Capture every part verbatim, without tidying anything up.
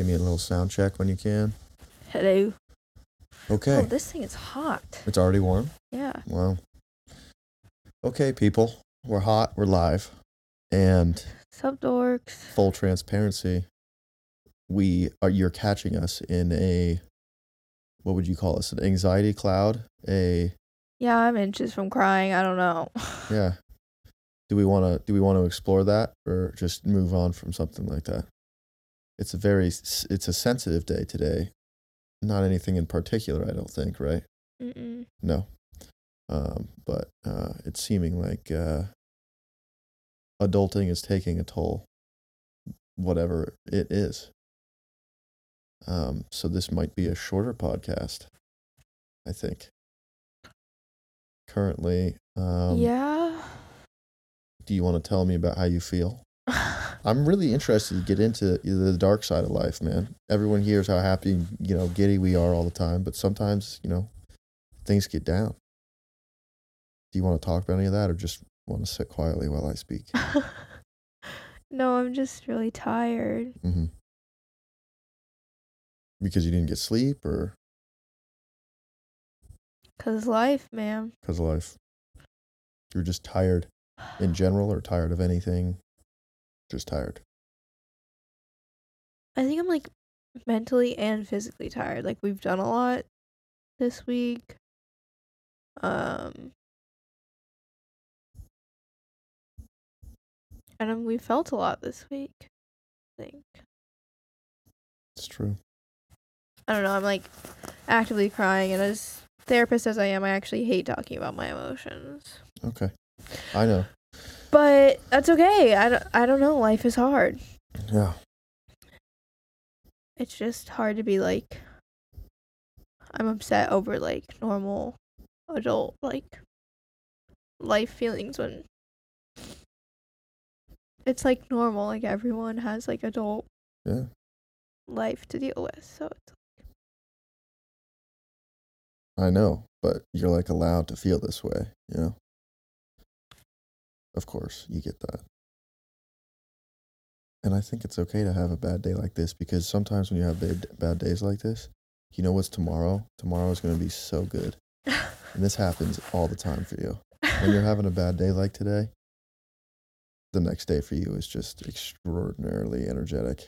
Give me a little sound check when you can. Hello. Okay. Oh, this thing is hot. It's already warm? Yeah. Wow. Okay, people. We're hot. We're live. And Sup, dorks? full transparency, we are you're catching us in a, what would you call us? An anxiety cloud? A Yeah, I'm inches from crying. I don't know. yeah. Do we want to do we want to explore that or just move on from something like that? It's a very it's a sensitive day today. Not anything in particular, I don't think, right? Mm-mm. No. Um, but uh, it's seeming like uh, adulting is taking a toll, whatever it is. Um, so this might be a shorter podcast, I think. Currently, um, Yeah. do you want to tell me about how you feel? I'm really interested to get into the dark side of life, man. Everyone hears how happy, you know, giddy we are all the time, but sometimes, you know, things get down. Do you want to talk about any of that or just want to sit quietly while I speak? No, I'm just really tired. Mm-hmm. Because you didn't get sleep or? Cause life, man. Because of life. You're just tired in general or tired of anything? Just tired. I think I'm like mentally and physically tired. Like we've done a lot this week. Um, and um, we felt a lot this week. I think. It's true. I don't know. I'm like actively crying, and as therapist as I am, I actually hate talking about my emotions. Okay. I know. But that's okay. I don't, I don't know. Life is hard. Yeah. It's just hard to be like, I'm upset over like normal adult like life feelings when it's like normal. Like everyone has like adult Yeah. life to deal with. So it's I know, but you're like allowed to feel this way, you know? Of course, you get that. And I think it's okay to have a bad day like this because sometimes when you have bad, bad days like this, you know what's tomorrow? Tomorrow is going to be so good. And this happens all the time for you. When you're having a bad day like today, the next day for you is just extraordinarily energetic.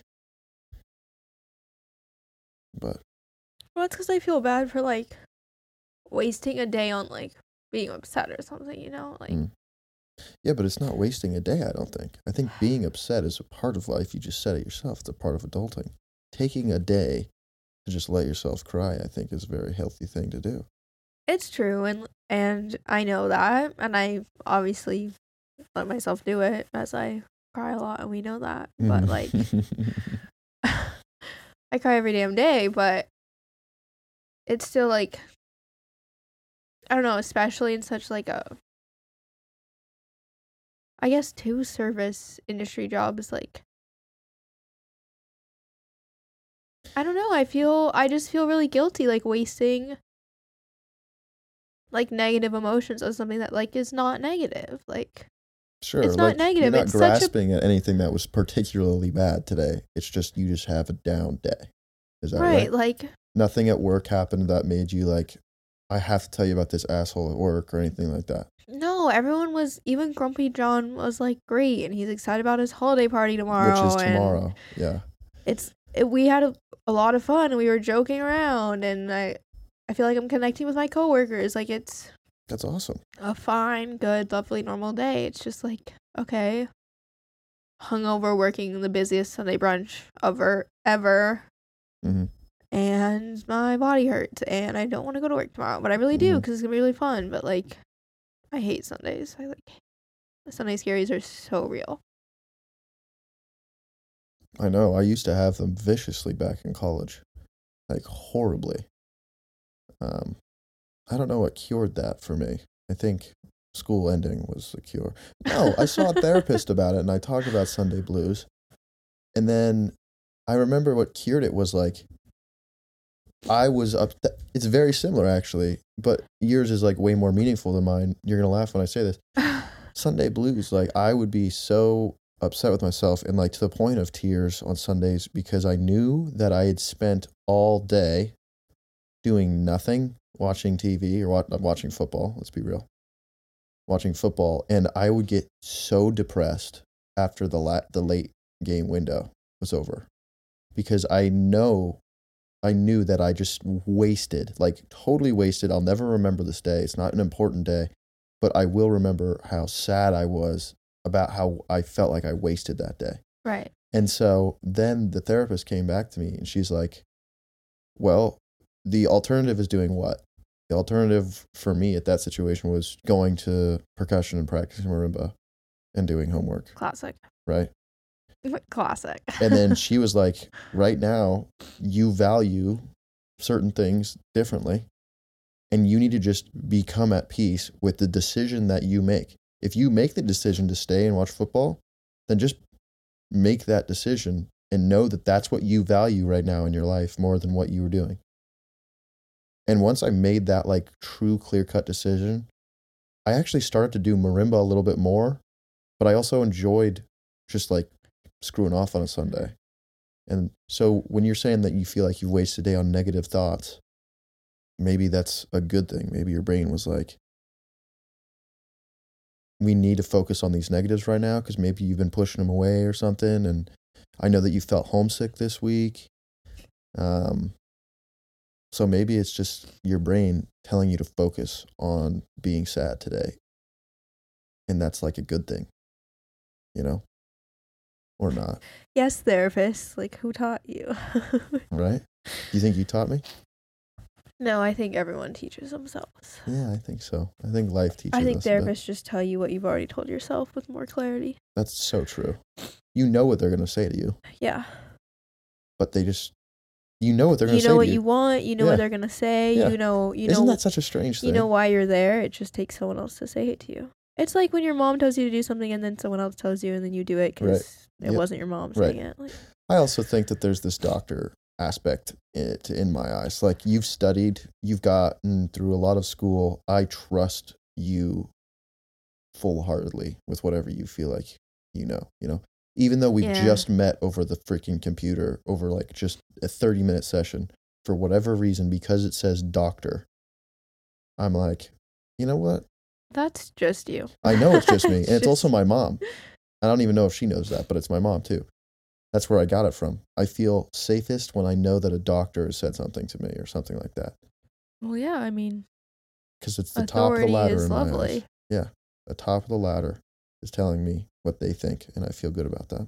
But well, it's because I feel bad for like wasting a day on like being upset or something, you know? Like mm. Yeah, but it's not wasting a day, I don't think. I think being upset is a part of life. You just said it yourself. It's a part of adulting. Taking a day to just let yourself cry, I think, is a very healthy thing to do. it's true, and and I know that, and I obviously let myself do it as I cry a lot, and we know that. But like, I cry every damn day, but it's still like, I don't know, especially in such like a, I guess two service industry jobs, like, I don't know, I feel, I just feel really guilty, like wasting like negative emotions on something that like is not negative. Like, Sure, it's not like, negative. You're not It's such a- grasping at anything that was particularly bad today. It's just you just have a down day. Is that right? right, like, Nothing at work happened that made you like, I have to tell you about this asshole at work or anything like that. no, everyone was, even Grumpy John was like great, and he's excited about his holiday party tomorrow. Which is and tomorrow, yeah. It's it, we had a, a lot of fun, and we were joking around, and I I feel like I'm connecting with my coworkers. Like, it's That's awesome. a fine, good, lovely, normal day. It's just like, okay, hungover, working the busiest Sunday brunch ever ever. Mm-hmm. And my body hurts, and I don't want to go to work tomorrow, but I really do Mhm. because it's gonna be really fun. But like, I hate Sundays. I like the Sunday scaries are so real. I know. I used to have them viciously back in college, like horribly. Um, I don't know what cured that for me. I think school ending was the cure. No, I saw a therapist about it, and I talked about Sunday blues. And then I remember what cured it was like, I was up. Th- it's very similar, actually, but yours is like way more meaningful than mine. You're going to laugh when I say this. Sunday blues, like I would be so upset with myself and like to the point of tears on Sundays because I knew that I had spent all day doing nothing, watching T V or wa- watching football. Let's be real. Watching football. And I would get so depressed after the la- the late game window was over because I know, I knew that I just wasted, like totally wasted. I'll never remember this day. It's not an important day, but I will remember how sad I was about how I felt like I wasted that day. Right. And so then the therapist came back to me and she's like, well, the alternative is doing what? The alternative for me at that situation was going to percussion and practicing marimba and doing homework. Classic. Right? Classic. And then she was like, right now, you value certain things differently, and you need to just become at peace with the decision that you make. If you make the decision to stay and watch football, then just make that decision and know that that's what you value right now in your life more than what you were doing. And once I made that like true clear-cut decision, I actually started to do marimba a little bit more, but I also enjoyed just like screwing off on a Sunday. And so when you're saying that you feel like you've wasted a day on negative thoughts, maybe that's a good thing. Maybe your brain was like, we need to focus on these negatives right now because maybe you've been pushing them away or something. And I know that you felt homesick this week. Um, so maybe it's just your brain telling you to focus on being sad today. And that's like a good thing, you know? Or not. Yes, therapist. Like, who taught you? Right? You think you taught me? No, I think everyone teaches themselves. Yeah, I think so. I think life teaches us. I think a bit. therapists just tell you what you've already told yourself with more clarity. That's so true. You know what they're going to say to you. Yeah. But they just, you know what they're going You to say know to what you. you want. You know Yeah. what they're going to say. Yeah. You know, you Isn't know, that such a strange thing? you know why you're there. It just takes someone else to say it to you. It's like when your mom tells you to do something and then someone else tells you and then you do it because Right. it Yep. wasn't your mom Right. saying it. Like, I also think that there's this doctor aspect it in my eyes. Like you've studied, you've gotten through a lot of school. I trust you full-heartedly with whatever you feel like you know, you know. Even though we've Yeah. just met over the freaking computer over like just a thirty minute session for whatever reason because it says doctor. I'm like, you know what? that's just you. I know it's just me. And it's just- also my mom. I don't even know if she knows that, but it's my mom too. That's where I got it from. I feel safest when I know that a doctor has said something to me or something like that. Well, yeah, I mean, Because it's the top of the authority ladder is in my lovely. eyes. Yeah. The top of the ladder is telling me what they think, and I feel good about that.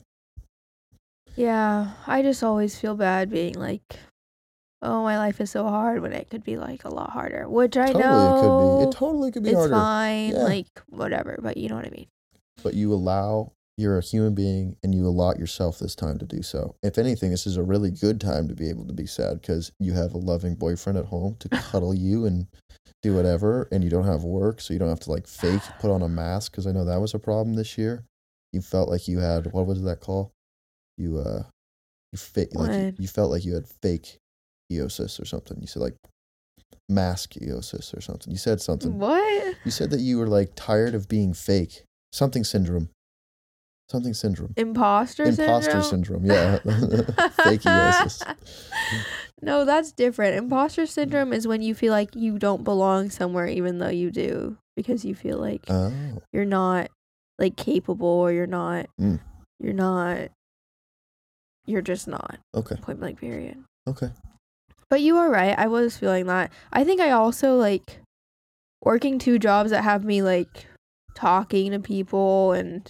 Yeah, I just always feel bad being like, oh, my life is so hard when it could be like a lot harder, which I totally know it could be. It totally could be it's harder. fine, Yeah. like whatever, but you know what I mean. But you allow, you're a human being, and you allot yourself this time to do so. If anything, this is a really good time to be able to be sad because you have a loving boyfriend at home to cuddle you and do whatever, and you don't have work, so you don't have to like fake put on a mask, because I know that was a problem this year. You felt like you had, what was that called? You, uh, you, fa- like, you, What? you felt like you had fake eosis or something. You said like mask eosis or something. You said something. What? You said that you were like tired of being fake. Something syndrome. Something syndrome. Imposter, Imposter syndrome? syndrome. Yeah. Fake eosis. No, that's different. Imposter syndrome is when you feel like you don't belong somewhere even though you do because you feel like Oh. you're not like capable or you're not Mm. you're not you're just not. Okay. Point blank period. Okay. But you are right. I was feeling that. I think I also like working two jobs that have me like talking to people and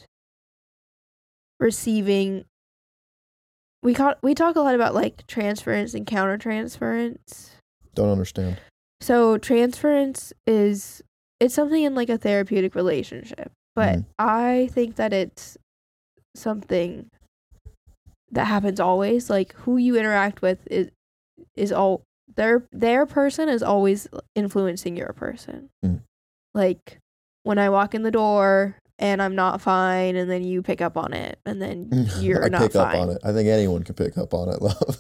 receiving. We caught, we talk a lot about like transference and countertransference. Don't understand. So transference is it's something in like a therapeutic relationship, but Mhm. I think that it's something that happens always. Like who you interact with is is all their their person is always influencing your person. Mm. Like when I walk in the door and I'm not fine, and then you pick up on it, and then you're I not pick fine. up on it. I think anyone can pick up on it, love.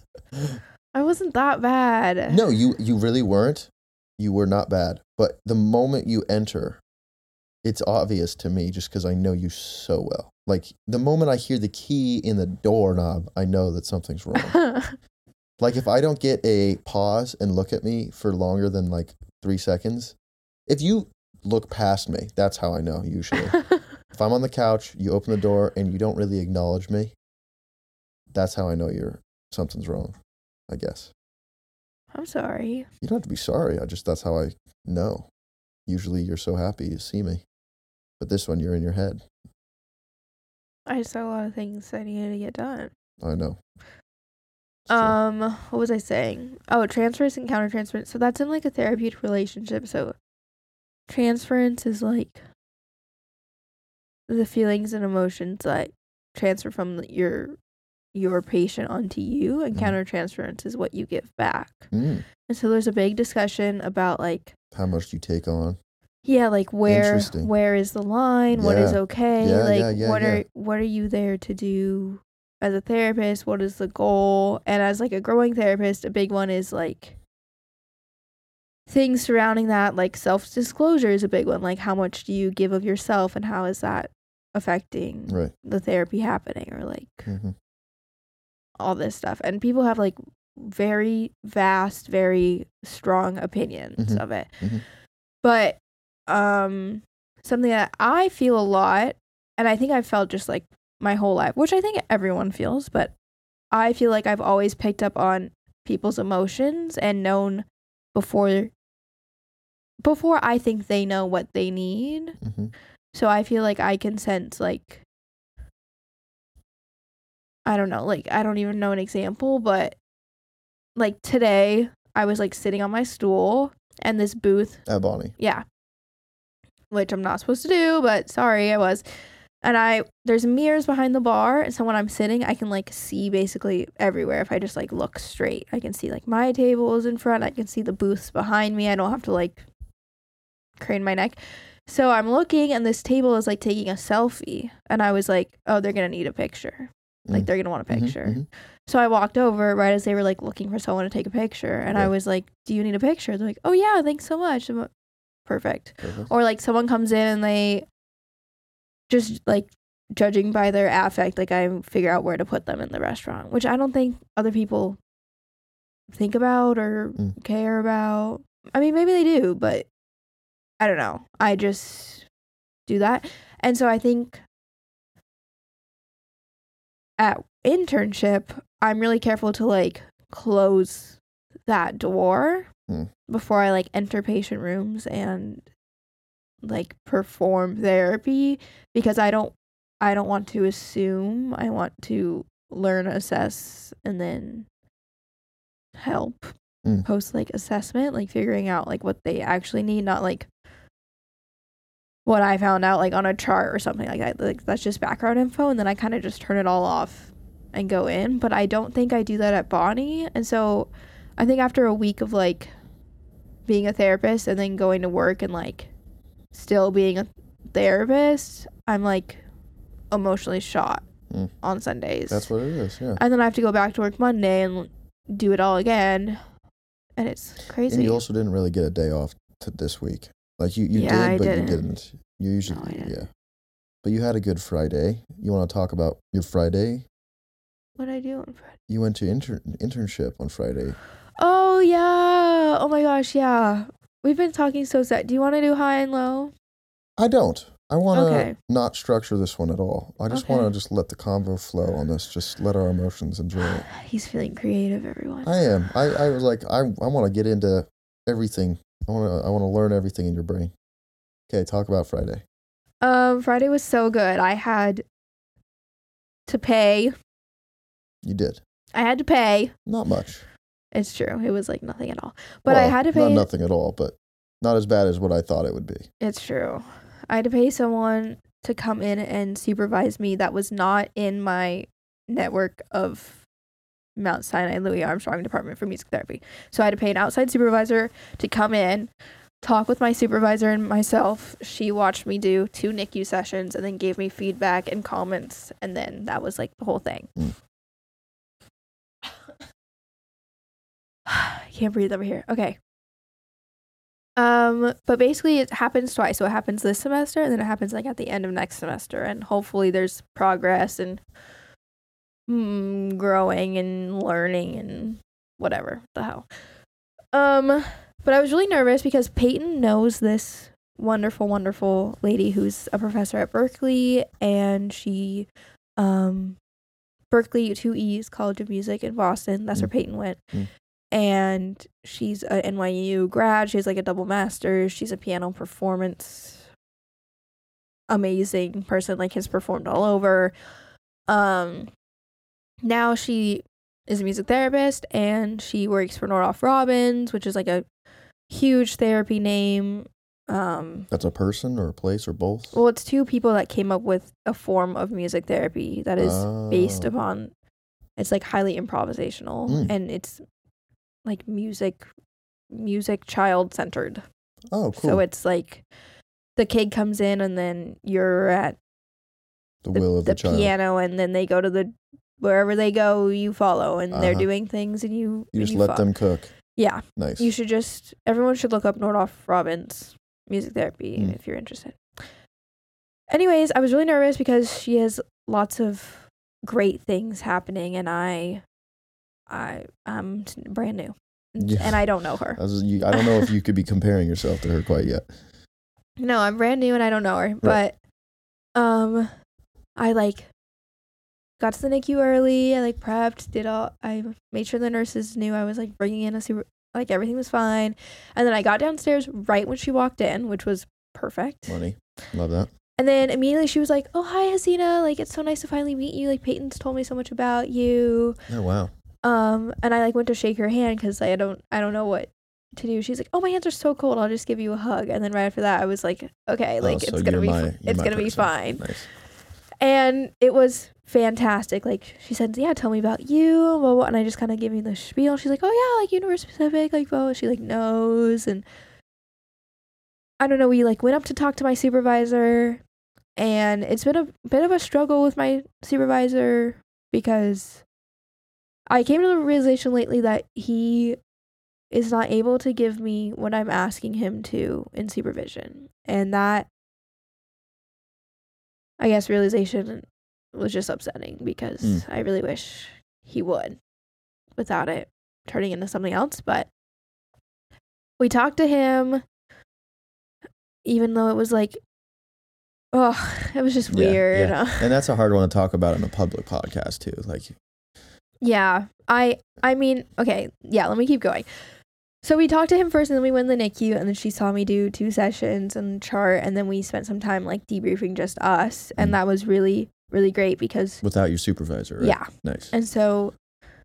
I wasn't that bad. No, you you really weren't. You were not bad. But the moment you enter, it's obvious to me just because I know you so well. Like the moment I hear the key in the doorknob, I know that something's wrong. Like if I don't get a pause and look at me for longer than like three seconds, if you look past me, that's how I know usually. If I'm on the couch, you open the door and you don't really acknowledge me, that's how I know you're something's wrong, I guess. I'm sorry. You don't have to be sorry. I just, that's how I know. Usually you're so happy you see me. But this one, you're in your head. I just had a lot of things I needed to get done. I know. It's Um, what was I saying? Oh, transference and countertransference. So that's in like a therapeutic relationship. So transference is like the feelings and emotions that transfer from your your patient onto you, and Mhm. countertransference is what you give back. Mm. And so there's a big discussion about like, How much do you take on? yeah, like where Interesting. where is the line? What is Yeah. okay? Yeah, like yeah, yeah, what yeah. are what are you there to do as a therapist? What is the goal? And as like a growing therapist, a big one is like things surrounding that, like self-disclosure is a big one. Like how much do you give of yourself and how is that affecting Right. the therapy happening, or like Mm-hmm. all this stuff. And people have like very vast, very strong opinions Mhm. of it. Mhm. But um something that I feel a lot, and I think I've felt just like my whole life, which I think everyone feels, but I feel like I've always picked up on people's emotions and known before before I think they know what they need. Mm-hmm. So I feel like I can sense like, I don't know, like I don't even know an example, but like today I was like sitting on my stool and this booth, At Bonnie. yeah, which I'm not supposed to do, but sorry, I was. And I, there's mirrors behind the bar, and so when I'm sitting, I can like see basically everywhere if I just like look straight. I can see like my table is in front, I can see the booths behind me. I don't have to like crane my neck. So I'm looking, and this table is like taking a selfie, and I was like, oh, they're gonna need a picture. Like Mm. they're gonna want a Mhm, picture. mhm. So I walked over right as they were like looking for someone to take a picture, and I Right. was like, do you need a picture? They're like, oh yeah, thanks so much. I'm like, perfect. Perfect. Or like someone comes in and they just like, judging by their affect, like I figure out where to put them in the restaurant, which I don't think other people think about or Mm. care about. I mean, maybe they do, but I don't know. I just do that. And so I think at internship, I'm really careful to like close that door Mm. before I like enter patient rooms and like perform therapy, because I don't I don't want to assume. I want to learn, assess, and then help Mm. post like assessment, like figuring out like what they actually need, not like what I found out like on a chart or something like that. Like that's just background info, and then I kind of just turn it all off and go in. But I don't think I do that at Bonnie. And so I think after a week of like being a therapist and then going to work and like still being a therapist, I'm like emotionally shot Mm. on Sundays. That's what it is, yeah. And then I have to go back to work Monday and do it all again. And it's crazy. And you also didn't really get a day off to this week. Like you, you Yeah, I did, but didn't. you didn't. You usually, No, I didn't. yeah. But you had a good Friday. You want to talk about your Friday? What did I do on Friday? You went to inter- internship on Friday. Oh, yeah. Oh, my gosh, yeah. We've been talking so sad. Do you want to do high and low? I don't. I want to Okay. not structure this one at all. I just Okay. want to just let the convo flow on this. Just let our emotions enjoy it. He's feeling creative, everyone. I am. I, I was like, I, I want to get into everything. I want to I want to learn everything in your brain. Okay, talk about Friday. Um, Friday was so good. I had to pay. You did. I had to pay. Not much. It's true. It was like nothing at all. But I Well, had to Not pay. nothing at all, but not as bad as what I thought it would be. It's true. I had to pay someone to come in and supervise me that was not in my network of Mount Sinai Louis Armstrong Department for Music Therapy. So I had to pay an outside supervisor to come in, talk with my supervisor and myself. She watched me do two N I C U sessions and then gave me feedback and comments, and then that was like the whole thing. Mm. I can't breathe over here. Okay. Um, but basically it happens twice. So it happens this semester and then it happens like at the end of next semester. And hopefully there's progress and mm, growing and learning and whatever the hell. Um, but I was really nervous because Peyton knows this wonderful, wonderful lady who's a professor at Berkeley, and she, um, Berkeley, two E's, College of Music in Boston. That's Mm. where Peyton went. Mm. And she's a N Y U grad. She has like a double master's. She's a piano performance amazing person, like has performed all over. Um, now she is a music therapist and she works for Nordoff Robbins, which is like a huge therapy name. Um, That's a person or a place or both? well, it's two people that came up with a form of music therapy that is based Oh. upon, it's like highly improvisational Mm. and it's like music, music child centered. Oh, cool. So it's like the kid comes in and then you're at the the, will of the the, child. piano and then they go to the, wherever they go, you follow and they're Uh-huh. doing things and you, You and just let fo- them cook. Yeah. Nice. You should just, everyone should look up Nordoff Robbins music therapy Mm. if you're interested. Anyways, I was really nervous because she has lots of great things happening and I, I, I'm s- brand new Yeah. and I don't know her. I, was, you, I don't know if you could be comparing yourself to her quite yet. No, I'm brand new and I don't know her, but, um, I like got to the N I C U early. I like prepped, did all, I made sure the nurses knew I was like bringing in a super, like everything was fine. And then I got downstairs right when she walked in, which was perfect. Money. Love that. And then immediately she was like, "Oh, hi, Hasina. Like, it's so nice to finally meet you. Like, Peyton's told me so much about you." Oh, wow. Um, and I like went to shake her hand because I don't, I don't know what to do. She's like, "Oh, my hands are so cold. I'll just give you a hug." And then right after that, I was like, "Okay, like Oh, so it's gonna you're be, my- fi- you're it's my gonna be person. fine." Nice. And it was fantastic. Like she said, "Yeah, tell me about you." Blah, blah, blah. And I just kind of gave me the spiel. She's like, "Oh yeah, like University Pacific, like blah." She like knows, and I don't know. We like went up to talk to my supervisor, and it's been a bit of a struggle with my supervisor because I came to the realization lately that he is not able to give me what I'm asking him to in supervision, and that, I guess, realization was just upsetting because Mm. I really wish he would without it turning into something else. But we talked to him, even though it was like, oh, it was just Yeah, weird. yeah. And that's a hard one to talk about in a public podcast too. Like, Yeah, I I mean, okay, yeah, let me keep going. So we talked to him first and then we went to the N I C U and then she saw me do two sessions and chart and then we spent some time like debriefing just us and Mm. that was really, really great because without your supervisor, right? yeah. Nice. And so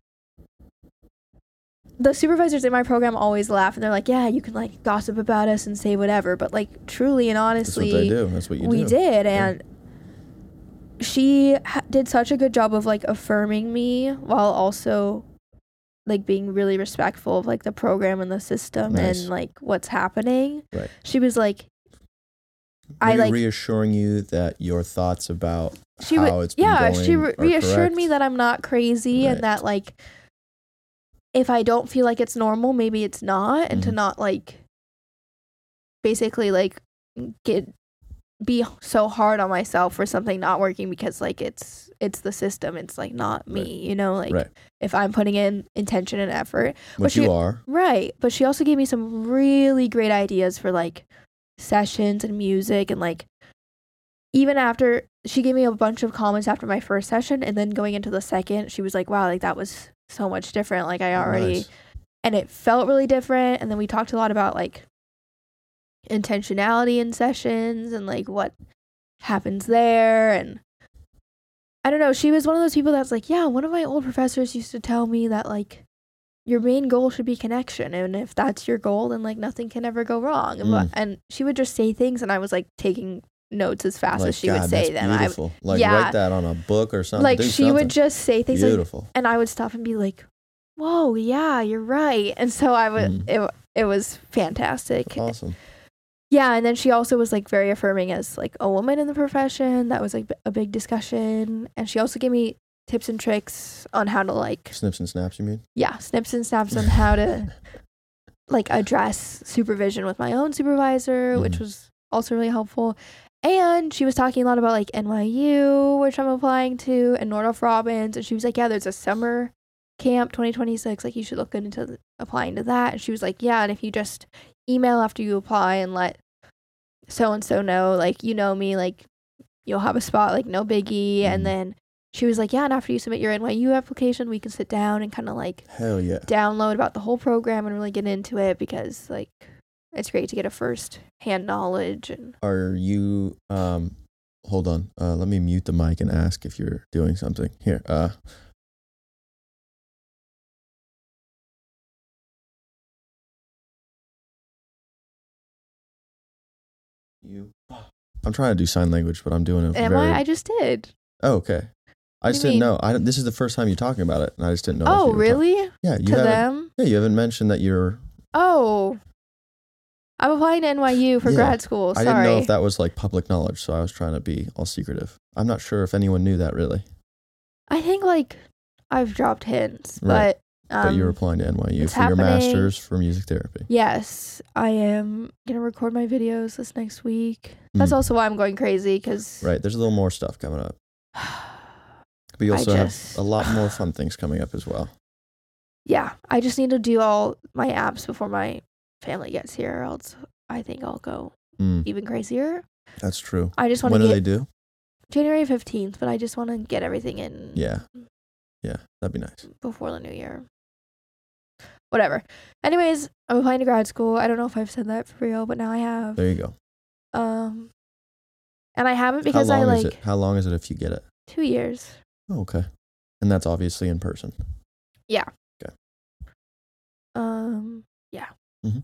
the supervisors in my program always laugh and they're like, "Yeah, you can like gossip about us and say whatever," but like truly and That's honestly, what they do. That's what you we do. did. Yeah. And she ha- did such a good job of like affirming me while also like being really respectful of like the program and the system Nice. and like what's happening. Right. She was like, I Maybe like reassuring you that your thoughts about she how would it's been yeah going she re- are reassured correct. me that I'm not crazy Right. and that like if I don't feel like it's normal, maybe it's not, and to Mhm. not like basically like get be so hard on myself for something not working because like it's it's the system, it's like not me, Right. you know, like Right. if I'm putting in intention and effort. Which she- you are. Right. But she also gave me some really great ideas for like sessions and music and like even after she gave me a bunch of comments after my first session and then going into the second, she was like, "Wow, like that was so much different. Like I already Nice. and it felt really different." And then we talked a lot about like intentionality in sessions and like what happens there. And I don't know, she was one of those people that's like, "Yeah, one of my old professors used to tell me that like your main goal should be connection, and if that's your goal, then like nothing can ever go wrong." And, Mm. and she would just say things and I was like taking notes as fast Like, as she God, would say that's them. I, beautiful. Like yeah. write that on a book or something. like Do she something. would just say things like, Beautiful. and I would stop and be like, "Whoa, yeah, you're right." And so I would Mm. it it was fantastic. Awesome. Yeah, and then she also was like very affirming as like a woman in the profession. That was like a big discussion. And she also gave me tips and tricks on how to like Snips and snaps, you mean? yeah, snips and snaps on how to like address supervision with my own supervisor, Mm. which was also really helpful. And she was talking a lot about like N Y U, which I'm applying to, and Northrop Robbins. And she was like, yeah, there's a summer camp twenty twenty-six. Like, you should look into the, applying to that. And she was like, yeah, and if you just email after you apply and let so-and-so know, like, you know me, like, you'll have a spot, like, no biggie. Mm. And then she was like, yeah, and after you submit your N Y U application, we can sit down and kind of like Hell yeah. download about the whole program and really get into it, because like it's great to get a first hand knowledge. And Are you, um, hold on, uh, let me mute the mic and ask if you're doing something. Here, uh, you, I'm trying to do sign language, but I'm doing it am very, I? I just did. oh, okay. I What just do you didn't mean? know. I, don't- this is the first time you're talking about it, and I just didn't know. if Oh, you were talk- really? yeah, you To haven't, them? yeah, you haven't mentioned that you're, Oh, I'm applying to N Y U for Yeah, grad school. I Sorry. didn't know if that was like public knowledge, so I was trying to be all secretive. I'm not sure if anyone knew that really, I think like I've dropped hints, Right. but um, but you're applying to N Y U it's for your happening. master's for music therapy. yes, I am gonna record my videos this next week. That's Mm. also why I'm going crazy, because Right, there's a little more stuff coming up. But you I also just- have a lot more fun things coming up as well. yeah, I just need to do all my apps before my family gets here, or else I think I'll go Mm, even crazier. that's true. I just want When to do get they do? January fifteenth, but I just want to get everything in Yeah. Yeah, that'd be nice. before the new year. Whatever. Anyways, I'm applying to grad school. I don't know if I've said that for real, but now I have. There you go. Um, and I haven't How because long I is like it? How long is it if you get it? two years. Oh, okay. And that's obviously in person. Um, yeah. Mhm.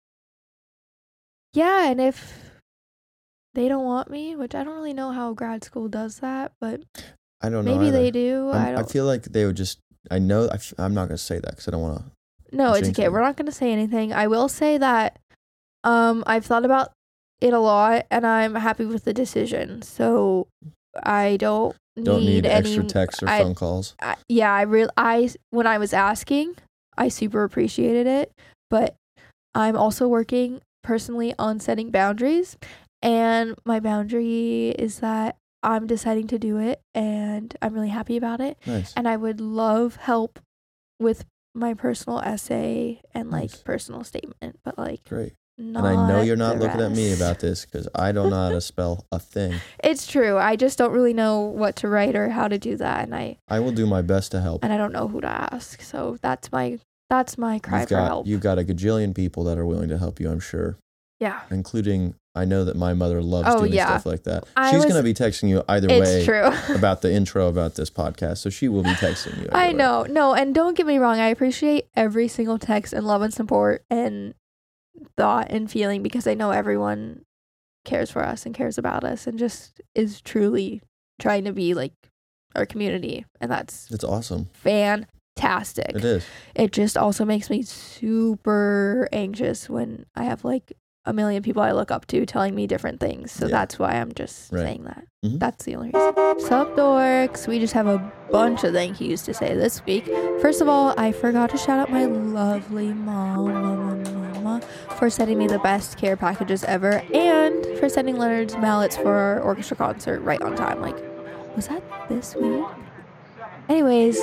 Yeah, and if they don't want me, which I don't really know how grad school does that, but I don't know. maybe they either. do. I I'm- I don't. feel like they would just. I know. I f- I'm not gonna say that because I don't want to. No, it's jinx okay. it. We're not going to say anything. I will say that um I've thought about it a lot, and I'm happy with the decision. So I don't need, Don't need any extra texts or I- phone calls. I, yeah, I real I when I was asking, I super appreciated it, but I'm also working personally on setting boundaries, and my boundary is that I'm deciding to do it, and I'm really happy about it, Nice. and I would love help with my personal essay and like Nice. personal statement, but like Great. not And I know you're not the looking at me rest. about this because I don't know how to spell a thing. It's true. I just don't really know what to write or how to do that, and I I will do my best to help. and I don't know who to ask. So that's my that's my cry You've for got help. you've got a gajillion people that are willing to help you, I'm sure, Yeah, including I know that my mother loves Oh, doing yeah. stuff like that. I She's was- gonna be texting you either it's way true. about the intro about this podcast, so she will be texting you. I either way. know. No, and don't get me wrong. I appreciate every single text and love and support and thought and feeling, because I know everyone cares for us and cares about us and just is truly trying to be like our community. And that's It's awesome. fantastic. It is. It just also makes me super anxious when I have like a million people I look up to telling me different things. So Yeah. that's why I'm just Right. saying that. Mhm. That's the only reason. Sup, dorks? We just have a bunch of thank yous to say this week. First of all, I forgot to shout out my lovely mom, mama, mama, for sending me the best care packages ever, and for sending Leonard's mallets for our orchestra concert right on time. Like, was that this week? Anyways,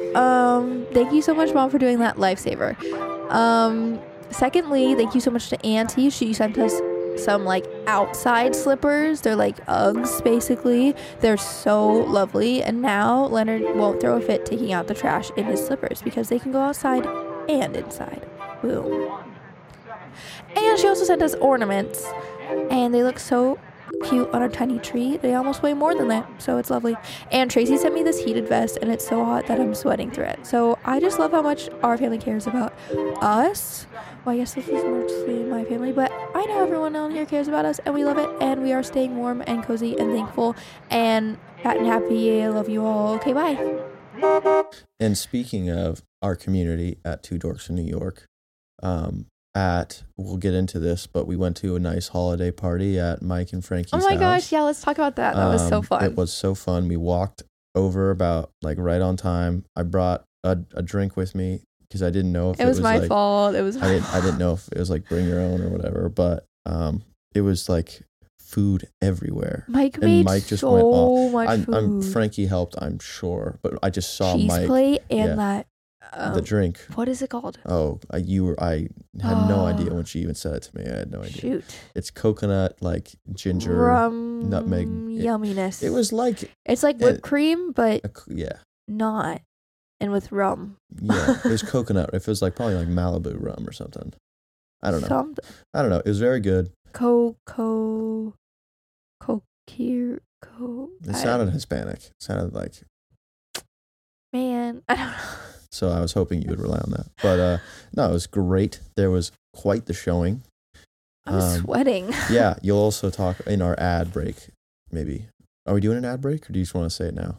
um, thank you so much, Mom, for doing that. Lifesaver. Um, secondly, thank you so much to Auntie. She sent us some like outside slippers. They're like Uggs, basically. They're so lovely. And now Leonard won't throw a fit taking out the trash in his slippers because they can go outside and inside. Boom. And she also sent us ornaments, and they look so cute on a tiny tree. They almost weigh more than that, so it's lovely. And Tracy sent me this heated vest, and it's so hot that I'm sweating through it. So I just love how much our family cares about us. Well, I guess this is mostly my family, but I know everyone down here cares about us, and we love it, and we are staying warm and cozy and thankful and fat and happy. I love you all. Okay, bye. And speaking of our community at Two Dorks in New York, um, at we'll get into this, but we went to a nice holiday party at Mike and Frankie's Oh my house. gosh, yeah, let's talk about that. That was so Um, fun. It was so fun. We walked over about like right on time. I brought a, a drink with me because I didn't know if It it was was my like, fault. It was I my didn't I didn't know if it was like bring your own or whatever, but um, it was like food everywhere. Mike and made Mike just so went off. much I'm, food. I'm Frankie helped, I'm sure, but I just saw Cheese Mike plate and yeah. that. Um, the drink. What is it called? Oh, I, you were. I had no Oh. idea when she even said it to me. I had no idea. Shoot. It's coconut, like ginger, Rum nutmeg. It, yumminess. it was like It's like whipped it- cream, but a, c- yeah, not. And with rum. yeah. It was coconut. It was like probably like Malibu rum or something. I don't know. Some I don't know. It was very good. Coco. Coquir. Co. It I- sounded Hispanic. It sounded like. Man, I don't know. So I was hoping you would rely on that, but uh, no, it was great. There was quite the showing. I'm Um, sweating. Yeah, you'll also talk in our ad break. Maybe are we doing an ad break, or do you just want to say it now?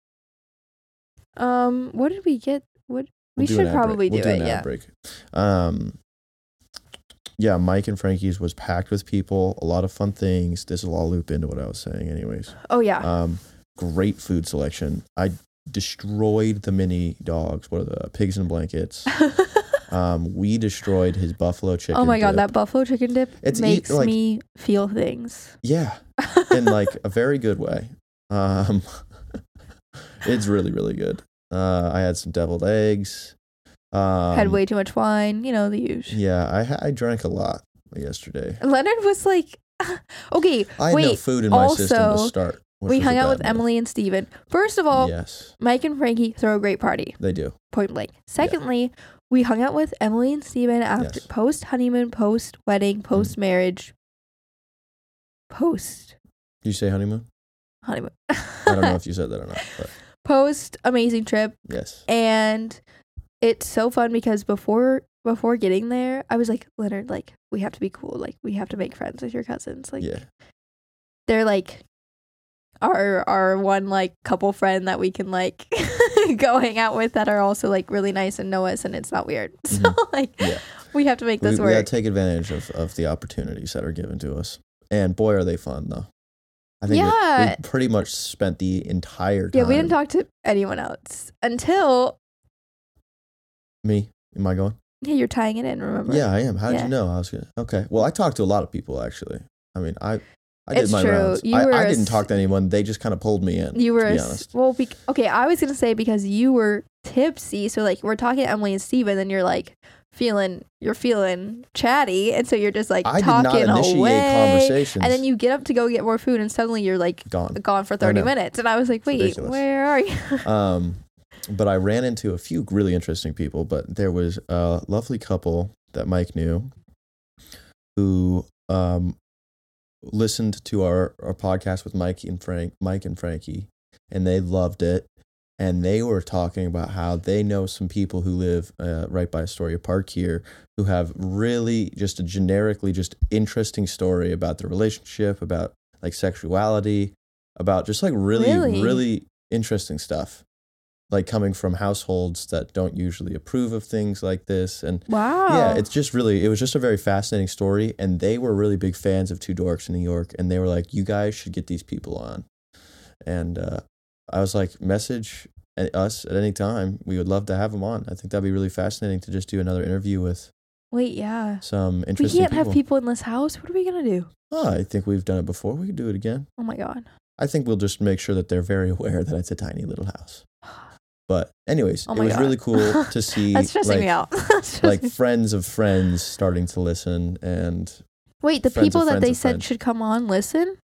Um, what did we get? What We'll we do should an ad break. probably We'll do do it. an ad Yeah. break. Um, yeah, Mike and Frankie's was packed with people. A lot of fun things. This will all loop into what I was saying, anyways. Oh yeah. Um, great food selection. I destroyed the mini dogs. What are the pigs in blankets? um, we destroyed his buffalo chicken. oh my god, dip. that buffalo chicken dip It's eat- makes like- me feel things. Yeah, in like a very good way. Um, it's really really good. Uh, I had some deviled eggs. Um, Had way too much wine. You know the usual. Yeah, I ha- I drank a lot yesterday. Leonard was like, okay, I had no wait. food in my system to also, start. which we was a hung out bad with move. Emily and Steven. First of all, Yes, Mike and Frankie throw a great party. they do. Point blank. Secondly, we hung out with Emily and Steven after Yes. post honeymoon, post wedding, post marriage, post Did you say honeymoon? honeymoon. I don't know if you said that or not, but Post amazing trip, yes. and it's so fun because before before getting there, I was like, Leonard, like we have to be cool, like we have to make friends with your cousins, like Yeah. they're like our our one like couple friend that we can like go hang out with that are also like really nice and know us, and it's not weird. So Mhm. like Yeah. we have to make We, this we gotta work. take advantage of, of the opportunities that are given to us. And boy, are they fun, though. I think we- Yeah. we, pretty much spent the entire time. Yeah, we didn't talk to anyone else until Me? Am I going? yeah, you're tying it in. Remember? Yeah, I am. How did Yeah. you know? I was gonna. Okay. Well, I talked to a lot of people actually. I mean, I I did It's my true. rounds. You I, were I a didn't s- talk to anyone. They just kind of pulled me in. You were to be s- honest. well. Bec- okay, I was gonna say because you were tipsy, so like we're talking to Emily and Steven, then you're like feeling, you're feeling chatty, and so you're just like I did not talking initiate away, conversations. and then you get up to go get more food, and suddenly you're like gone. gone for thirty know. minutes, and I was like, wait, ridiculous. where are you? Um, but I ran into a few really interesting people. But there was a lovely couple that Mike knew, who um listened to our, our podcast with Mike and Frank, Mike and Frankie, and they loved it. And they were talking about how they know some people who live uh, right by Astoria Park here who have really just a generically just interesting story about their relationship, about like sexuality, about just like really, Really? really interesting stuff. Like coming from households that don't usually approve of things like this. And Wow. yeah, it's just really, it was just a very fascinating story. And they were really big fans of Two Dorks in New York. And they were like, you guys should get these people on. And uh, I was like, message us at any time. We would love to have them on. I think that'd be really fascinating to just do another interview with Wait, yeah. some We interesting can't people. have people in this house. What are we gonna do? Oh, I think we've done it before. We could do it again. Oh my god. I think we'll just make sure that they're very aware that it's a tiny little house. But anyways, Oh it my was God. really cool to see That's stressing like, me out. That's stressing like me- friends of friends starting to listen. And Wait, the friends of people that friends they of said friends. should come on listen?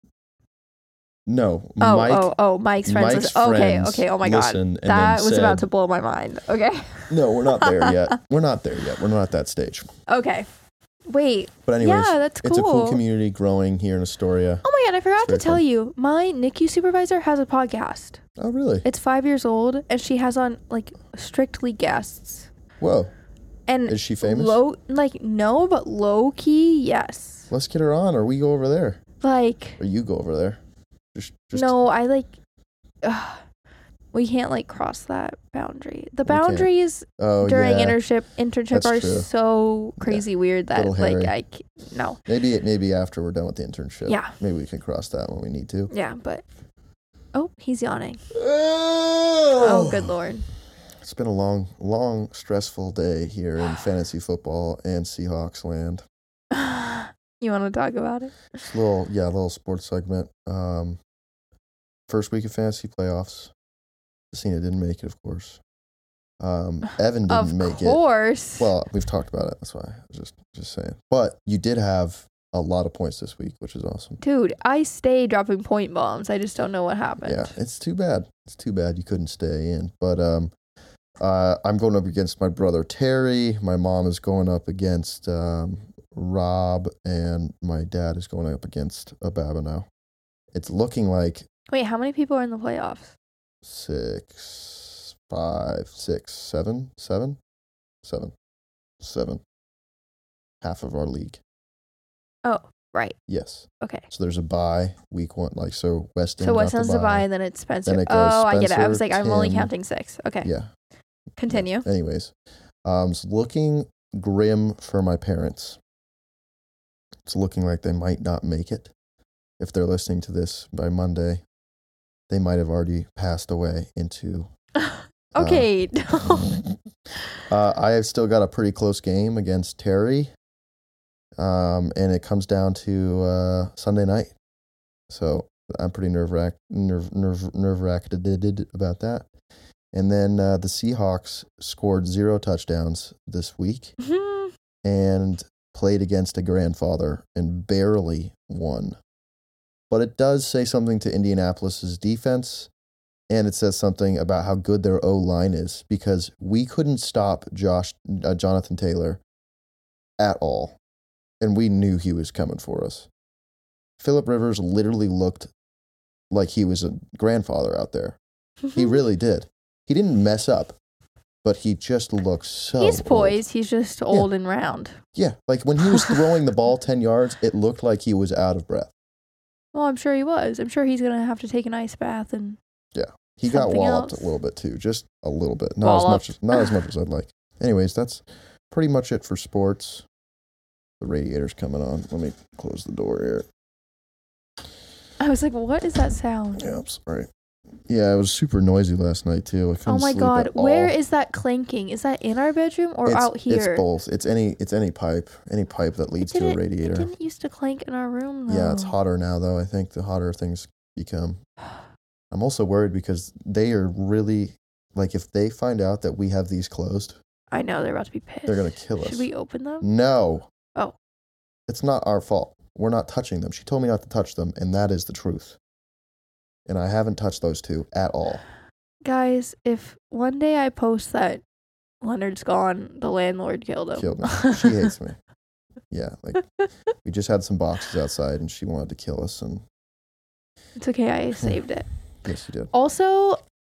no, Oh, Mike, oh, oh, Mike's friends. Mike's listen. Okay, friends okay. Oh my god, listened and that then was about said- to blow my mind. Okay, no, we're not there yet. We're not there yet. We're not at that stage. okay. Wait, But anyways, yeah, that's cool. it's a cool community growing here in Astoria. Oh my god, I forgot to very tell fun. you, my N I C U supervisor has a podcast. Oh, really? It's five years old, and she has on like strictly guests. Whoa. And Is she famous? Low, like no, but low key, yes. Let's get her on, or we go over there, Like or you go over there. Just, just no, I like. Ugh, we can't like cross that boundary. The We can't. boundaries Oh, during yeah. internship internship That's are true. so crazy weird that Little like hairy. I c- no. Maybe maybe after we're done with the internship. Yeah. Maybe we can cross that when we need to. Yeah, but oh, he's yawning. Oh, Oh, good lord. It's It's been a long, long, stressful day here in fantasy football and Seahawks land. You want to talk about it? It's a little, yeah, a little sports segment. Um, first week of fantasy playoffs. Cena didn't make it, of course. Um, Evan didn't of make it. Of course. Well, we've talked about it. That's why I was just, just saying. But you did have a lot of points this week, which is awesome. Dude, I stay dropping point bombs. I just don't know what happened. Yeah, it's too bad. It's too bad you couldn't stay in. But um, uh, I'm going up against my brother Terry. My mom is going up against um, Rob, and my dad is going up against Ababano. It's looking like Wait, how many people are in the playoffs? six, five, six, seven, seven, seven, seven. Half of our league. Oh, right. Yes. Okay. So there's a bye week one, like so. Weston. So Weston's the bye, and then it's Spencer. Then it goes oh, Spencer, I get it. I was like, I'm Tim, only counting six. Okay. Yeah. Continue. Anyways, um, it's looking grim for my parents. It's looking like they might not make it. If they're listening to this by Monday, they might have already passed away into. okay. Uh, uh, I have still got a pretty close game against Terry. Um, and it comes down to uh, Sunday night. So I'm pretty nerve-wracked, nerve, nerve, nerve-wracked about that. And then uh, the Seahawks scored zero touchdowns this week and played against a grandfather and barely won. But it does say something to Indianapolis's defense, and it says something about how good their O-line is, because we couldn't stop Josh, uh, Jonathan Taylor at all. And we knew he was coming for us. Phillip Rivers literally looked like he was a grandfather out there. He really did. He didn't mess up, but he just looks so He's poised. Old. He's just old yeah. and round. Yeah, like when he was throwing the ball ten yards, it looked like he was out of breath. Well, I'm sure he was. I'm sure he's going to have to take an ice bath and yeah, he got walloped else. a little bit too, just a little bit. Not walloped. as much as not as much as I'd like. Anyways, that's pretty much it for sports. The radiator's coming on. Let me close the door here. I was like, what is that sound? Yeah, I'm sorry. Yeah, it was super noisy last night, too. I couldn't oh, my sleep God. at all. Where is that clanking? Is that in our bedroom or it's, out here? It's both. It's any It's any pipe. Any pipe that leads to a radiator. It didn't used to clank in our room, though. Yeah, it's hotter now, though. I think the hotter things become. I'm also worried because they are really, like, if they find out that we have these closed. I know. They're about to be pissed. They're going to kill us. Should we open them? No. Oh. It's not our fault. We're not touching them. She told me not to touch them, and that is the truth. And I haven't touched those two at all. Guys, if one day I post that Leonard's gone, the landlord killed him. Killed me. She hates me. Yeah, like we just had some boxes outside, and she wanted to kill us. And it's okay. I saved it. Yes, you did. Also,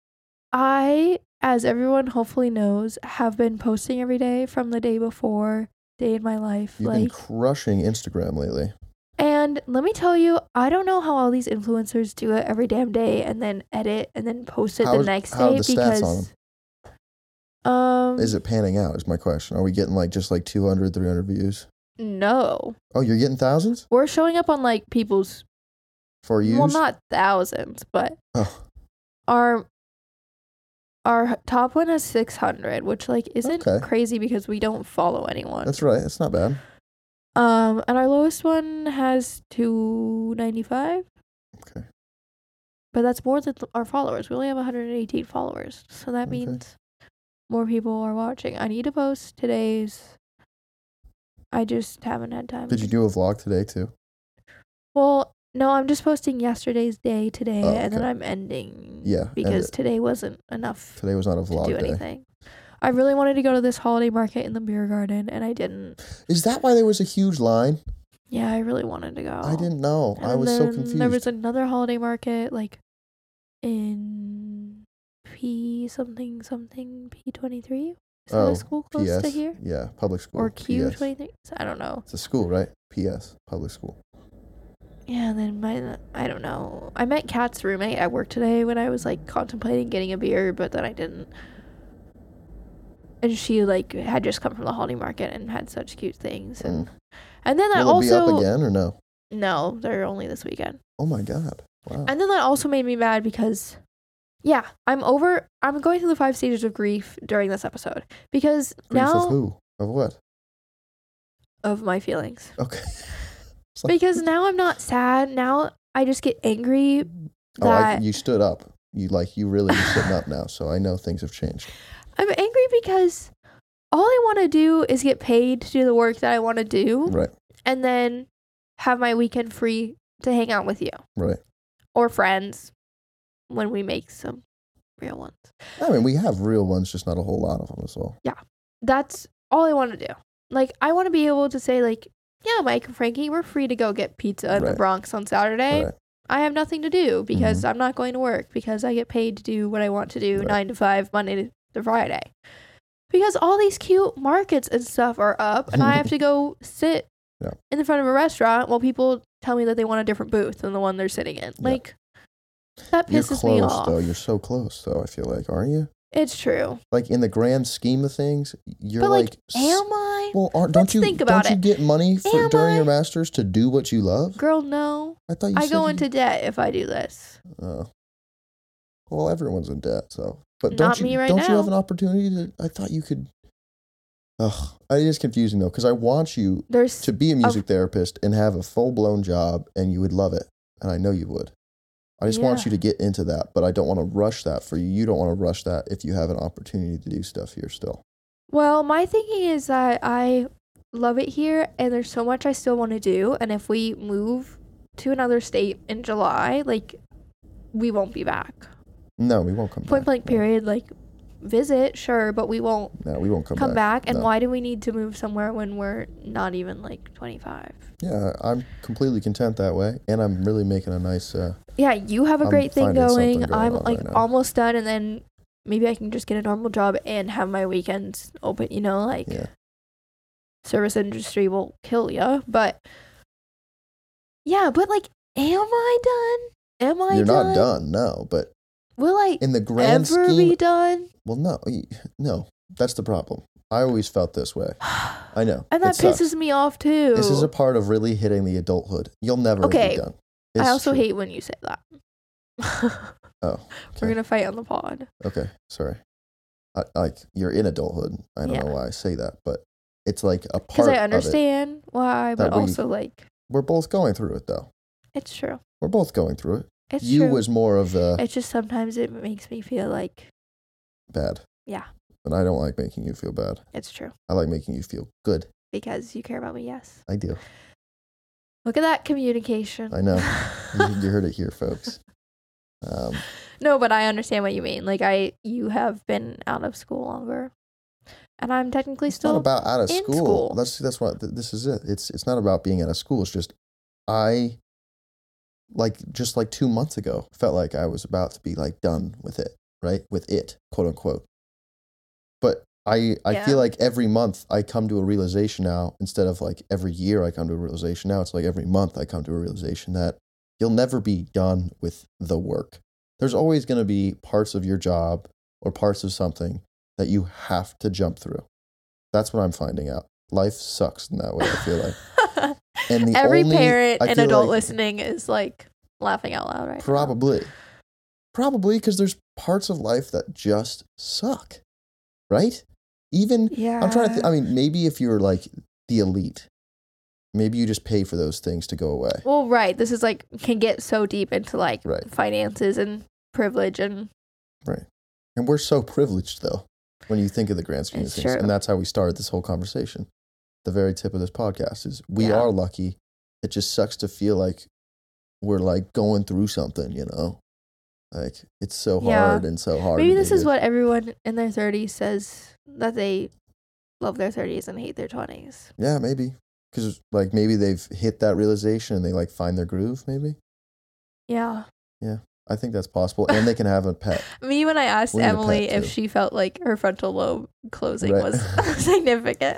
I, as everyone hopefully knows, have been posting every day from the day before. Day in my life. You've like, been crushing Instagram lately. And let me tell you, I don't know how all these influencers do it every damn day and then edit and then post it how the is, next how day are the because stats on them? Um is it panning out is my question. Are we getting like just like two hundred, three hundred views? No. Oh, you're getting thousands? We're showing up on like people's For you? Well, not thousands, but oh. our Our top one has six hundred, which like isn't okay. crazy because we don't follow anyone. That's right. It's not bad. Um, and our lowest one has two ninety-five. Okay. But that's more than th- our followers. We only have one hundred eighteen followers, so that okay. means more people are watching. I need to post today's. I just haven't had time. Did you do a vlog today too? Well, no, I'm just posting yesterday's day today, oh, okay. and then I'm ending. Yeah, because today wasn't enough. Today was not a vlog to do day. anything. I really wanted to go to this holiday market in the beer garden, and I didn't. Is that why there was a huge line? Yeah, I really wanted to go. I didn't know. And I was so confused. There was another holiday market, like in P something something P twenty-three. Is that oh, a school close P S? to here? Yeah, public school. Or Q twenty-three? I don't know. It's a school, right? P S, public school. Yeah, and then my, I don't know. I met Kat's roommate at work today when I was, like, contemplating getting a beer, but then I didn't. And she, like, had just come from the holiday market and had such cute things. And, mm. and then that Will also... it be up again or no? No, they're only this weekend. Oh, my God. Wow. And then that also made me mad because Yeah, I'm over. I'm going through the five stages of grief during this episode because Grief now of who? Of what? of my feelings. Okay. Because now I'm not sad. Now I just get angry Oh, I, that you stood up. You like you really are sitting up now, so I know things have changed. I'm angry because all I want to do is get paid to do the work that I want to do, Right. and then have my weekend free to hang out with you Right. or friends when we make some real ones. I mean, we have real ones, just not a whole lot of them as well. That's all I want to do. Like, I want to be able to say, like, yeah, Mike and Frankie, we're free to go get pizza in the Right. Bronx on Saturday. Right. I have nothing to do because Mhm. I'm not going to work because I get paid to do what I want to do Right. nine to five, Monday to Friday. Because all these cute markets and stuff are up, and I have to go sit Yeah. in the front of a restaurant while people tell me that they want a different booth than the one they're sitting in. Yeah. Like, that You're pisses close, me off. though. You're so close, though, I feel like, aren't you? It's true. Like, in the grand scheme of things, you're But, like, like... am I? Well, aren't, don't Let's you think about don't you it. get money for Am during I? your masters to do what you love? Girl, no. I thought you I said go you- into debt if I do this. Oh. Well, everyone's in debt, so. But Not don't you me right don't you now. have an opportunity to? I thought you could. Ugh, it is confusing though, because I want you There's to be a music therapist and have a full blown job, and you would love it, and I know you would. I just want Yeah. you to get into that, but I don't want to rush that for you. You don't want to rush that if you have an opportunity to do stuff here still. Well, my thinking is that I love it here and there's so much I still want to do. And if we move to another state in July, like, we won't be back. No, we won't come Point back. blank period, like, visit, sure, but we won't No, we won't come, come back. And No. why do we need to move somewhere when we're not even like twenty-five? Yeah, I'm completely content that way, and I'm really making a nice. Uh, Yeah, you have a I'm great thing finding something going. going I'm on like right now. almost done, and then maybe I can just get a normal job and have my weekends open, you know, like yeah, service industry will kill you, but yeah, but like, am I done? Am I you're done? not done, no. But Will I in the grand ever scheme, be done? well, no, y- no, that's the problem. I always felt this way. I know, And that it sucks. pisses me off too. This is a part of really hitting the adulthood. You'll never Okay, be done. I It's also true. hate when you say that. Oh, We're okay. gonna fight on the pod. Okay, sorry. I, like you're in adulthood. I don't Yeah. know why I say that, but it's like a Because part I of it. understand why, but that we- also like We're both going through it, though. it's true. We're both going through it. It's you true. was more of the It's just sometimes it makes me feel like bad. Yeah. And I don't like making you feel bad. it's true I like making you feel good. because you care about me. Yes. I do. Look at that communication. I know. You, you heard it here, folks. Um, No, but I understand what you mean. Like I, you have been out of school longer, and I'm technically it's still not about out of in school. school. That's that's what th- this is. It. It's it's not about being out of school. It's just I like just like two months ago felt like I was about to be like done with it, right? With it, quote unquote. But I I Yeah. feel like every month I come to a realization now instead of like every year I come to a realization now. It's like every month I come to a realization that you'll never be done with the work. There's always going to be parts of your job or parts of something that you have to jump through. That's what I'm finding out. Life sucks in that way, I feel like. And the Every only- parent I and feel adult like- listening is like laughing out loud right now. Probably. Probably because there's parts of life that just suck. Right? Even, Yeah. I'm trying to think, I mean, maybe if you're like the elite, maybe you just pay for those things to go away. Well, right. This is like can get so deep into like Right. finances and privilege and And we're so privileged, though, when you think of the grand scheme It's of things. true. And that's how we started this whole conversation. The very tip of this podcast is we Yeah. are lucky. It just sucks to feel like we're like going through something, you know? Like it's so Yeah. hard and so hard. maybe to this do is it. what everyone in their thirties says that they love their thirties and hate their twenties. Yeah, maybe. Because like maybe they've hit that realization and they like find their groove, maybe. Yeah. I think that's possible. And they can have a pet. Me, when I asked We need a Emily pet, if too. she felt like her frontal lobe closing Right. was significant,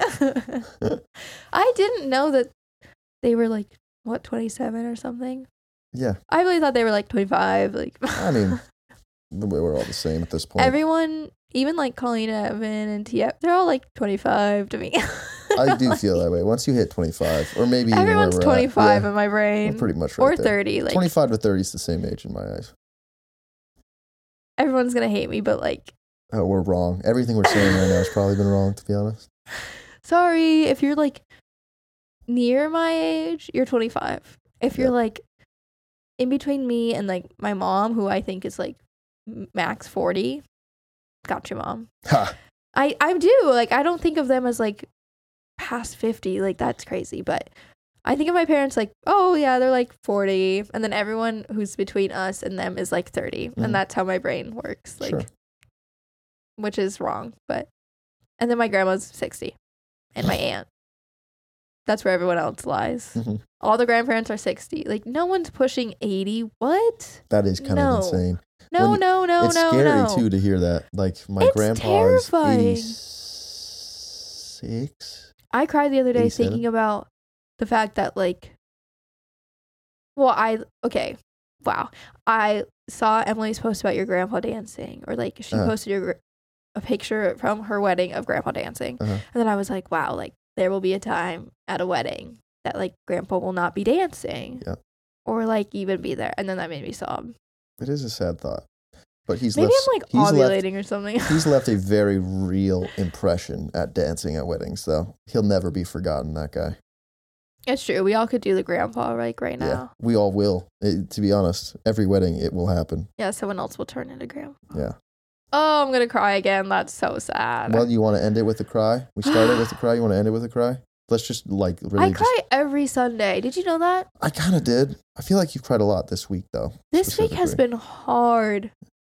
I didn't know that they were like, what, twenty-seven or something? Yeah. I really thought they were like twenty-five. Like, I mean, we're all the same at this point. everyone, even like Colleen, Evan, and T F, they're all like twenty-five to me. I do feel that way. Once you hit twenty-five, or maybe even where Everyone's we're at, twenty-five yeah, in my we're brain. pretty much right Or there. thirty. Like, twenty-five to thirty is the same age in my eyes. everyone's gonna hate me, but like, Oh, we're wrong. Everything we're saying right now has probably been wrong, to be honest. sorry if you're like near my age, you're twenty-five. If you're Yep. like in between me and like my mom, who I think is like max forty, got you, mom. Ha! I I do like I don't think of them as like past fifty, like that's crazy, but I think of my parents like, oh yeah, they're like forty, and then everyone who's between us and them is like thirty, Mhm. and that's how my brain works, like, Sure. which is wrong, but, and then my grandma's sixty, and my aunt. That's where everyone else lies. Mhm. All the grandparents are sixty. Like no one's pushing eighty. What? That is kind No. of insane. No, When- no, no, it's no, scary no. too to hear that. Like my It's grandpa's terrifying. eighty-six. I cried the other day eighty-seven? thinking about the fact that like, well, I okay, wow, I saw Emily's post about your grandpa dancing, or like she Uh-huh. posted your gr- a picture from her wedding of grandpa dancing, Uh-huh. and then I was like, wow, like there will be a time at a wedding that like grandpa will not be dancing, Yep. or like even be there, and then that made me sob. It is a sad thought, but he's Maybe left. I'm like he's left. ovulating or something. He's left a very real impression at dancing at weddings, though. He'll never be forgotten. That guy. It's true. We all could do the grandpa like right Yeah, now. we all will. It- to be honest, every wedding it will happen. Yeah, someone else will turn into grandpa. Yeah. Oh, I'm gonna cry again. That's so sad. Well, you want to end it with a cry? We started with a cry. You want to end it with a cry? Let's just like really. I just, cry every Sunday. Did you know that? I kind of did. I feel like you've cried a lot this week, though. This week has specifically. been hard.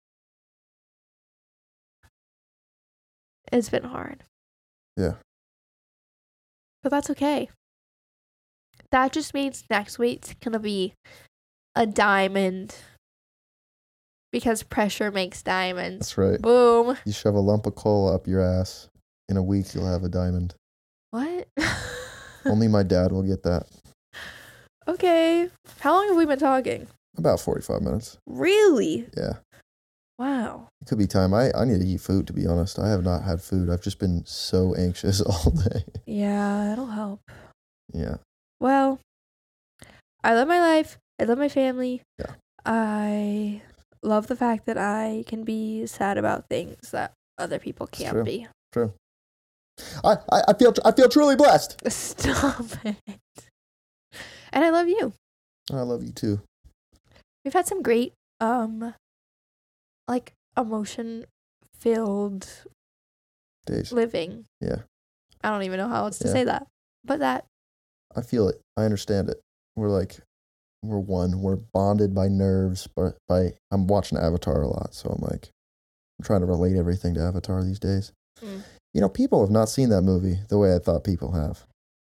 It's been hard. Yeah. But that's okay. That just means next week's gonna be a diamond. Because pressure makes diamonds. That's right. Boom. You shove a lump of coal up your ass. In a week, you'll have a diamond. What? Only my dad will get that. Okay. How long have we been talking? About forty-five minutes. Really? Yeah. Wow. It could be time. I, I need to eat food, to be honest. I have not had food. I've just been so anxious all day. Yeah, that'll help. Yeah. Well, I love my life. I love my family. Yeah. I love the fact that I can be sad about things that other people It's can't true. be. True. I, I, I feel I feel truly blessed. Stop it. And I love you. I love you too. We've had some great, um, like emotion filled Days. living. Yeah. I don't even know how else to Yeah. say that, but that. I feel it. I understand it. We're like, we're one. We're bonded by nerves. But by I'm watching Avatar a lot, so I'm like, I'm trying to relate everything to Avatar these days. Mm. You know, people have not seen that movie the way I thought people have.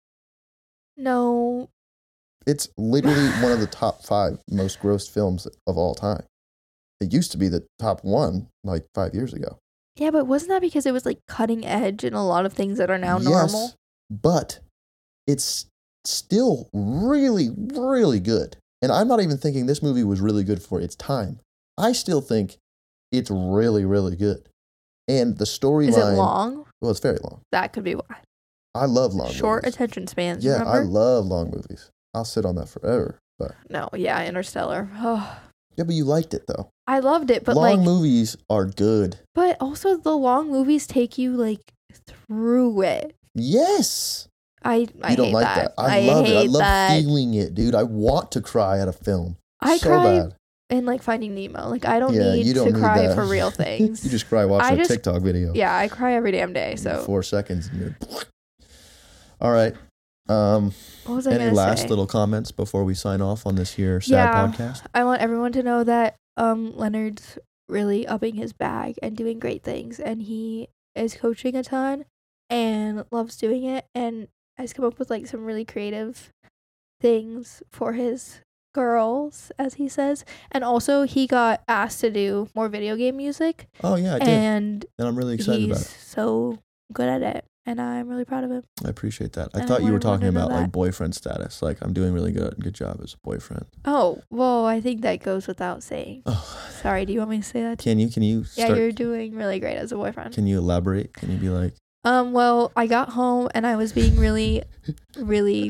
No. It's literally one of the top five most grossed films of all time. It used to be the top one like five years ago. Yeah, but wasn't that because it was like cutting edge in a lot of things that are now Yes, normal? but it's still really, really good. And I'm not even thinking this movie was really good for its time. I still think it's really, really good. And the storyline. Is it long? Well, it's very long. That could be why. I love long Short movies. attention spans. Yeah, I remember? love long movies. I'll sit on that forever. But No, yeah, Interstellar. Oh, yeah, but you liked it though. I loved it, but long like, movies are good. but also the long movies take you like through it. Yes. I I You don't hate like that. that. I, love hate it. I love that. feeling it, dude. I want to cry at a film. I so cry bad. in like Finding Nemo. Like I don't Yeah, need you don't to need cry that. for real things. You just cry watching I a just- TikTok video. Yeah, I cry every damn day. So Four seconds. And you're... All right. Um, what was I any gonna last say? little comments before we sign off on this here sad Yeah. podcast? I want everyone to know that um Leonard's really upping his bag and doing great things, and he is coaching a ton and loves doing it, and has come up with like some really creative things for his girls, as he says. And also he got asked to do more video game music, Oh yeah, I did, and, and I'm really excited he's about it. so good at it, and I'm really proud of him. I appreciate that. I and I thought you were want everyone talking to know about like that. boyfriend status. Like I'm doing really good. Good job as a boyfriend. Oh, well, I think that goes without saying. Oh, Sorry, do you want me to say that? can you? Can you Yeah, start? you're doing really great as a boyfriend. Can you elaborate? Can you be like? Um, well, I got home and I was being really, really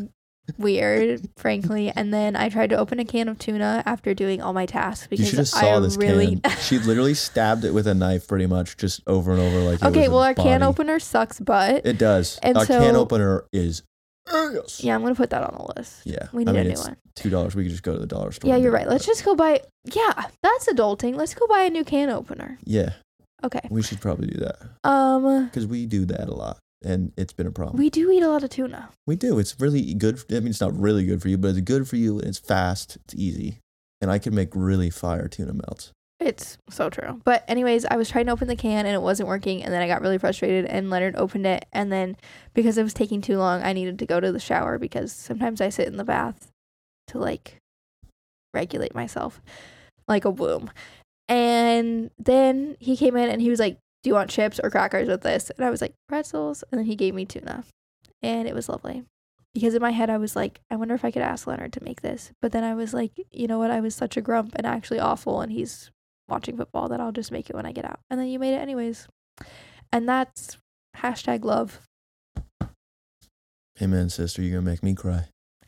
weird, frankly. And then I tried to open a can of tuna after doing all my tasks You because should have saw I this really. can. She literally stabbed it with a knife, pretty much, just over and over, like it Okay, was a well, our can body. opener sucks butt. It does. And Our so- can opener is. Yes. Yeah, I'm gonna put that on the list. Yeah. We I need mean, a new it's one. two dollars. We could just go to the dollar store. Yeah, and you're do right. it, Let's but- just go buy. Yeah, that's adulting. Let's go buy a new can opener. Yeah, Okay. we should probably do that Um, because we do that a lot, and it's been a problem. we do eat a lot of tuna. We do. It's really good. I mean, it's not really good for you, but it's good for you. And it's fast. It's easy, and I can make really fire tuna melts. It's so true. But anyways, I was trying to open the can and it wasn't working, and then I got really frustrated and Leonard opened it, and then because it was taking too long, I needed to go to the shower because sometimes I sit in the bath to like regulate myself like a womb. And then he came in and he was like, "Do you want chips or crackers with this?" And I was like, "Pretzels." And then he gave me tuna. And it was lovely. Because in my head I was like, I wonder if I could ask Leonard to make this. But then I was like, you know what? I was such a grump and actually awful, and he's watching football, that I'll just make it when I get out. And then you made it anyways. And that's hashtag love. Amen, sister. You're gonna make me cry.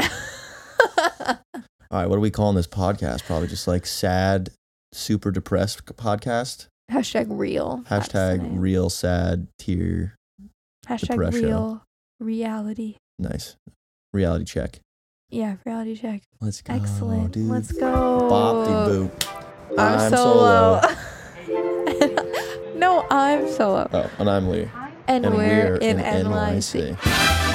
All right, what are we calling this podcast? Probably just like sad, super depressed podcast. Hashtag real. That's the Hashtag name. real sad tear. Hashtag depression. real reality. Nice. Reality check. Yeah, reality check. Let's go. Excellent. Dude. Let's go. Bop de boop. I'm, solo. no, I'm solo. Oh, and I'm Lee. And, And we're, we're in, in N Y C. N Y C.